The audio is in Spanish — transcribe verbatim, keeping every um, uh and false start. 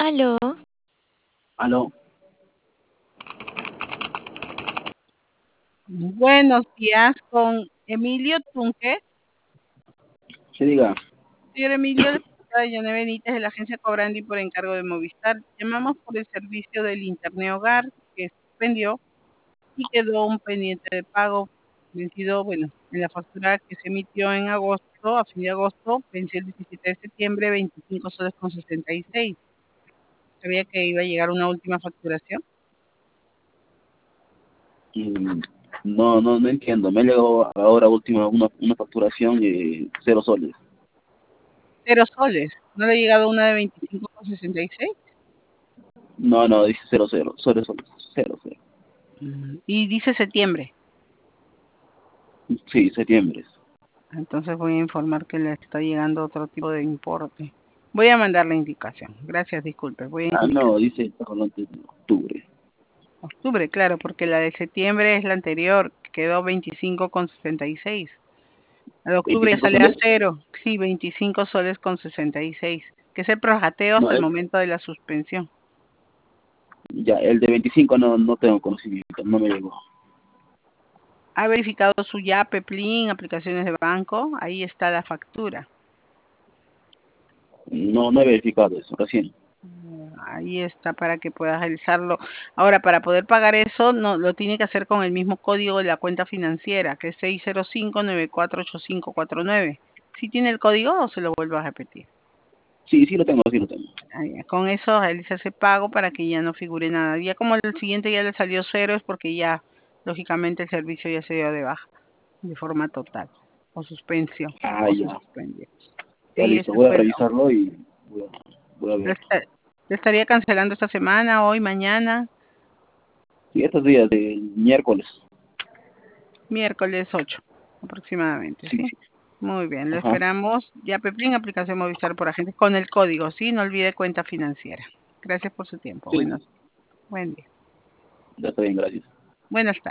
Aló, Aló, Buenos días con Emilio Tunque. se diga. Señor Emilio, le saluda Yana Benítez de la agencia Cobrandi por encargo de Movistar. Llamamos por el servicio del Internet Hogar que suspendió y quedó un pendiente de pago vencido, bueno, en la factura que se emitió en agosto, a fin de agosto, venció el diecisiete de septiembre, veinticinco soles con sesenta y seis. Sabía que iba a llegar una última facturación. Mm, No, no, no entiendo. Me ha llegado ahora última una, una facturación de cero soles. Cero soles. ¿No le ha llegado una de veinticinco con sesenta y seis? No, no, dice cero, cero, cero soles, cero, cero. Y dice septiembre. Sí, septiembre. Entonces voy a informar que le está llegando otro tipo de importe. Voy a mandar la indicación. Gracias, disculpe. Voy a Ah, indicar. no, dice hablando de octubre. Octubre, claro, porque la de septiembre es la anterior, que quedó veinticinco con sesenta y seis. La de octubre ya ¿veinticinco sale a soles? cero. Sí, veinticinco soles con sesenta y seis. Que es el prorrateo No, hasta el el, momento de la suspensión. ya, el de veinticinco no, no tengo conocimiento, no me llegó. ¿Ha verificado su YAPE, PLIN, aplicaciones de banco? Ahí está la factura. No, no he verificado eso, recién. Ahí está para que puedas realizarlo. Ahora, para poder pagar eso, no lo tiene que hacer con el mismo código de la cuenta financiera, que es seis cero cinco nueve cuatro ocho cinco cuatro nueve. ¿Sí tiene el código o se lo vuelvo a repetir? Sí, sí lo tengo, sí lo tengo. Ah, ya. Con eso realiza ese pago para que ya no figure nada. Ya como el siguiente ya le salió cero es porque ya, lógicamente, el servicio ya se dio de baja de forma total. O suspensión. Ah, O se ya, suspendió. ya Sí, listo, ese voy a fue. revisarlo y voy a, voy a ¿Le verlo. esta- le estaría cancelando esta semana, hoy, mañana? Sí, estos días de miércoles. Miércoles ocho, aproximadamente, Sí, ¿sí? sí. Muy bien, lo Ajá, esperamos. Ya Peplín, aplicación Movistar por agentes con el código, ¿sí? No olvide cuenta financiera. Gracias por su tiempo. sí, Buenos, buen día. ya está bien, gracias. Buenas tardes.